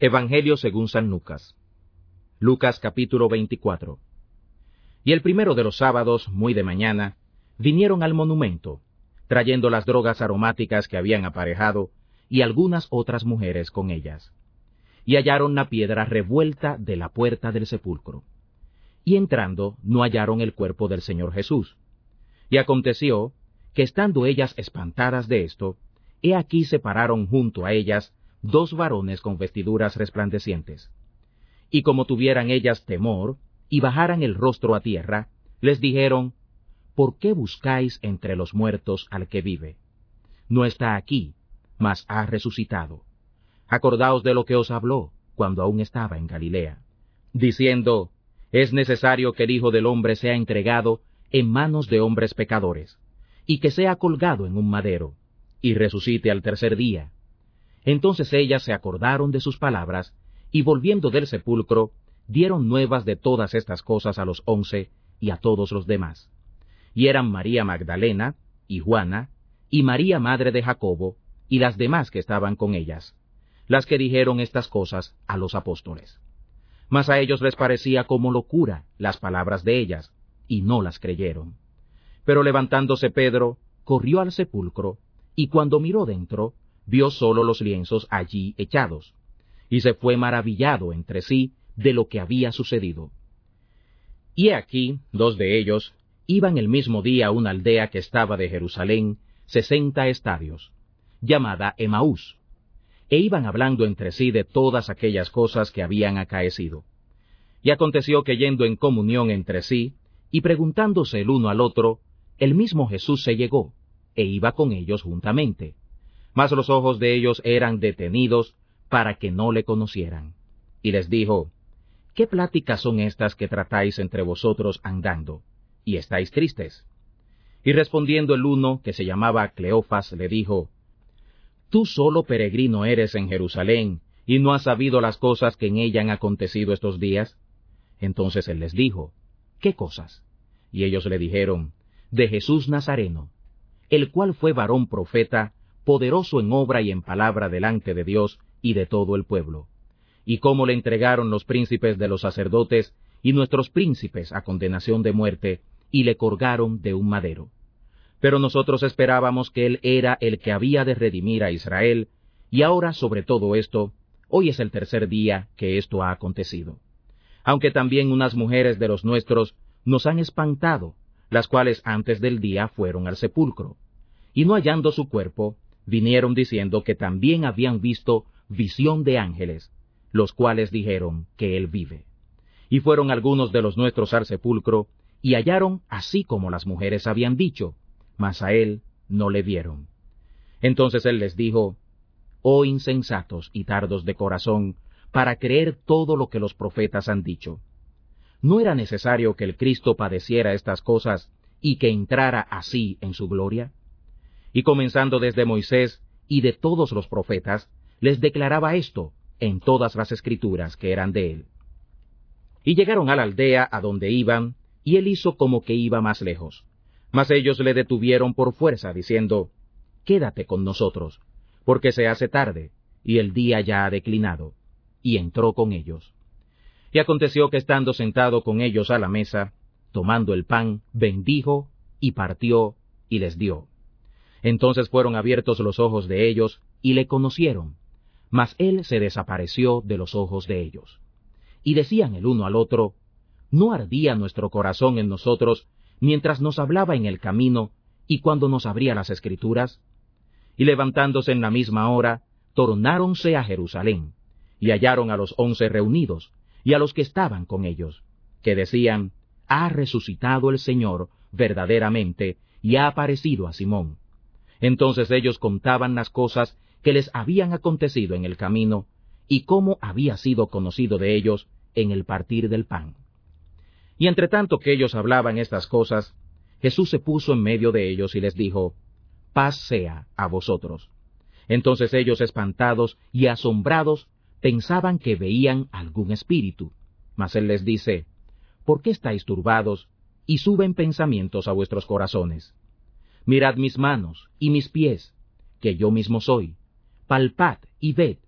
Evangelio según San Lucas. Lucas capítulo 24. Y el primero de los sábados, muy de mañana, vinieron al monumento, trayendo las drogas aromáticas que habían aparejado, y algunas otras mujeres con ellas. Y hallaron la piedra revuelta de la puerta del sepulcro. Y entrando, no hallaron el cuerpo del Señor Jesús. Y aconteció que estando ellas espantadas de esto, he aquí se pararon junto a ellas dos varones con vestiduras resplandecientes. Y como tuvieran ellas temor, y bajaran el rostro a tierra, les dijeron: ¿Por qué buscáis entre los muertos al que vive? No está aquí, mas ha resucitado. Acordaos de lo que os habló cuando aún estaba en Galilea, diciendo: es necesario que el Hijo del Hombre sea entregado en manos de hombres pecadores, y que sea colgado en un madero, y resucite al tercer día. Entonces ellas se acordaron de sus palabras, y volviendo del sepulcro, dieron nuevas de todas estas cosas a los 11 y a todos los demás. Y eran María Magdalena, y Juana, y María madre de Jacobo, y las demás que estaban con ellas, las que dijeron estas cosas a los apóstoles. Mas a ellos les parecía como locura las palabras de ellas, y no las creyeron. Pero levantándose Pedro, corrió al sepulcro, y cuando miró dentro, vio solo los lienzos allí echados, y se fue maravillado entre sí de lo que había sucedido. Y he aquí, dos de ellos iban el mismo día a una aldea que estaba de Jerusalén 60 estadios, llamada Emaús, e iban hablando entre sí de todas aquellas cosas que habían acaecido. Y aconteció que yendo en comunión entre sí, y preguntándose el uno al otro, el mismo Jesús se llegó, e iba con ellos juntamente. Mas los ojos de ellos eran detenidos para que no le conocieran. Y les dijo: ¿qué pláticas son estas que tratáis entre vosotros andando, y estáis tristes? Y respondiendo el uno, que se llamaba Cleofas, le dijo: ¿tú solo peregrino eres en Jerusalén, y no has sabido las cosas que en ella han acontecido estos días? Entonces él les dijo: ¿qué cosas? Y ellos le dijeron: de Jesús Nazareno, el cual fue varón profeta, poderoso en obra y en palabra delante de Dios y de todo el pueblo, y cómo le entregaron los príncipes de los sacerdotes y nuestros príncipes a condenación de muerte, y le colgaron de un madero. Pero nosotros esperábamos que él era el que había de redimir a Israel, y ahora sobre todo esto, hoy es el tercer día que esto ha acontecido. Aunque también unas mujeres de los nuestros nos han espantado, las cuales antes del día fueron al sepulcro, y no hallando su cuerpo, vinieron diciendo que también habían visto visión de ángeles, los cuales dijeron que él vive. Y fueron algunos de los nuestros al sepulcro, y hallaron así como las mujeres habían dicho, mas a él no le vieron. Entonces él les dijo: oh insensatos y tardos de corazón, para creer todo lo que los profetas han dicho. ¿No era necesario que el Cristo padeciera estas cosas, y que entrara así en su gloria? Y comenzando desde Moisés y de todos los profetas, les declaraba esto en todas las escrituras que eran de él. Y llegaron a la aldea a donde iban, y él hizo como que iba más lejos. Mas ellos le detuvieron por fuerza, diciendo: quédate con nosotros, porque se hace tarde, y el día ya ha declinado. Y entró con ellos. Y aconteció que estando sentado con ellos a la mesa, tomando el pan, bendijo, y partió, y les dio. Entonces fueron abiertos los ojos de ellos, y le conocieron, mas él se desapareció de los ojos de ellos. Y decían el uno al otro: ¿no ardía nuestro corazón en nosotros, mientras nos hablaba en el camino, y cuando nos abría las Escrituras? Y levantándose en la misma hora, tornáronse a Jerusalén, y hallaron a los 11 reunidos, y a los que estaban con ellos, que decían: ha resucitado el Señor verdaderamente, y ha aparecido a Simón. Entonces ellos contaban las cosas que les habían acontecido en el camino, y cómo había sido conocido de ellos en el partir del pan. Y entre tanto que ellos hablaban estas cosas, Jesús se puso en medio de ellos y les dijo: paz sea a vosotros. Entonces ellos, espantados y asombrados, pensaban que veían algún espíritu. Mas él les dice: ¿por qué estáis turbados, y suben pensamientos a vuestros corazones? Mirad mis manos y mis pies, que yo mismo soy. Palpad y ved,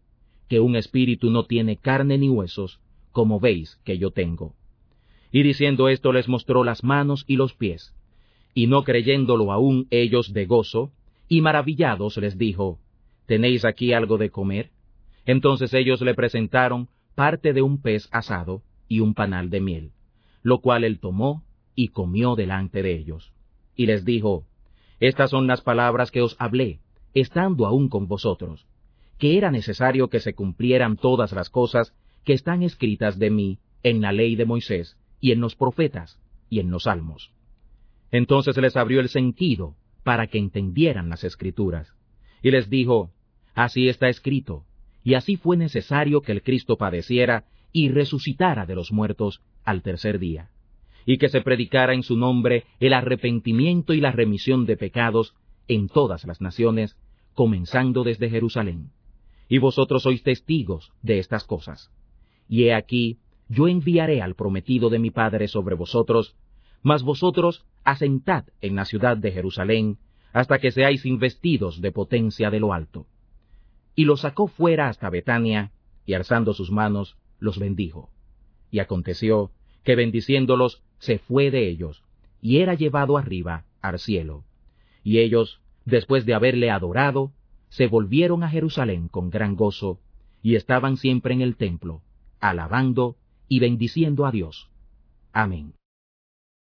que un espíritu no tiene carne ni huesos, como veis que yo tengo. Y diciendo esto les mostró las manos y los pies. Y no creyéndolo aún ellos de gozo, y maravillados les dijo, ¿tenéis aquí algo de comer? Entonces ellos le presentaron parte de un pez asado y un panal de miel, lo cual él tomó y comió delante de ellos. Y les dijo, estas son las palabras que os hablé, estando aún con vosotros, que era necesario que se cumplieran todas las cosas que están escritas de mí en la ley de Moisés, y en los profetas, y en los salmos. Entonces les abrió el sentido, para que entendieran las Escrituras, y les dijo, así está escrito, y así fue necesario que el Cristo padeciera y resucitara de los muertos al tercer día, y que se predicara en su nombre el arrepentimiento y la remisión de pecados en todas las naciones, comenzando desde Jerusalén. Y vosotros sois testigos de estas cosas. Y he aquí, yo enviaré al prometido de mi Padre sobre vosotros, mas vosotros asentad en la ciudad de Jerusalén, hasta que seáis investidos de potencia de lo alto. Y los sacó fuera hasta Betania, y alzando sus manos, los bendijo. Y aconteció que bendiciéndolos se fue de ellos, y era llevado arriba al cielo. Y ellos, después de haberle adorado, se volvieron a Jerusalén con gran gozo, y estaban siempre en el templo, alabando y bendiciendo a Dios. Amén.